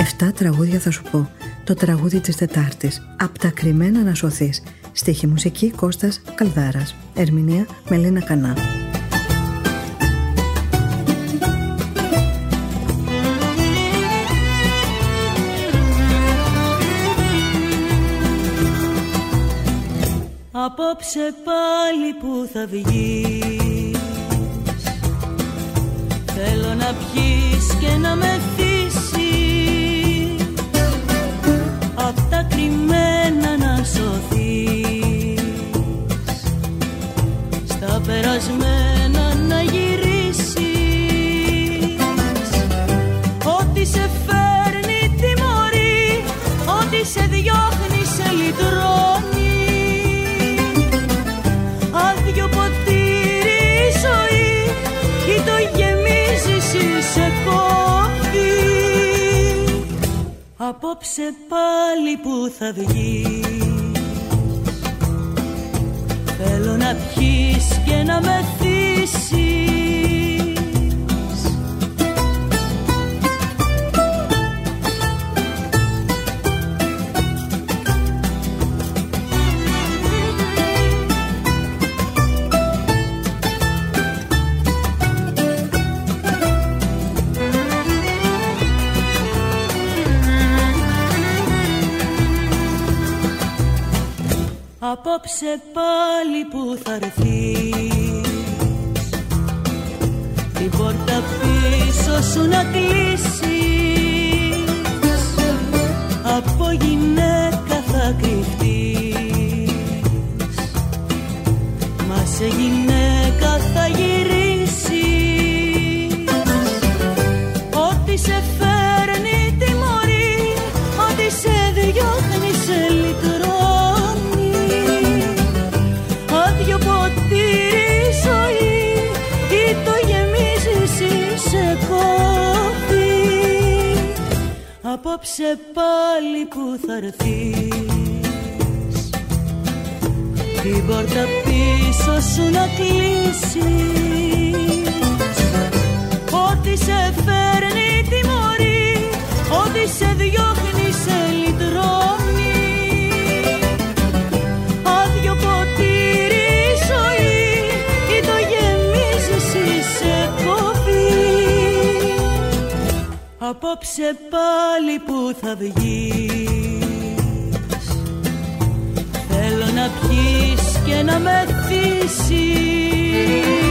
7 τραγούδια θα σου πω. Το τραγούδι της Τετάρτης. Απ' τα κρυμμένα να σωθείς. Στίχη μουσική Κώστας Καλδάρας. Ερμηνεία Μελίνα Κανά. Απόψε πάλι που θα βγεις, θέλω να πιείς και να μεθύσεις, απ' τα κρυμμένα να σωθείς, στα περασμένα να γυρίσεις. Ό,τι σε φέρνει τιμωρεί, ό,τι σε διώχνει σε λυτρώνει. Άδειο ποτήρι η ζωή, ή το γεμίζεις ή σε κόβει. Απόψε πάλι που θα βγεις, θέλω να πιείς και να μεθύσεις. Απόψε πάλι που θα έρθεις, την πόρτα πίσω σου να κλείσεις, από γυναίκα θα κρυφτείς, μα σε γυναίκα θα γυρίσεις. Ό,τι σε φέρνει τιμωρεί, ό,τι σε διώχνει σε λυτρώνει. Άδειο ποτήρι ζωή, ή το γεμίζεις ή σε κόβει. Απόψε πάλι που θα έρθεις, την πόρτα πίσω σου να κλείσεις. Ό,τι σε φέρνει τιμωρεί, ό,τι σε διώχνει σε λυτρώνει. Άδειο ποτήρι ζωή, ή το γεμίζεις ή σε κόβει. Απόψε πάλι που θα βγεις, θέλω να πιείς και να μεθύσεις.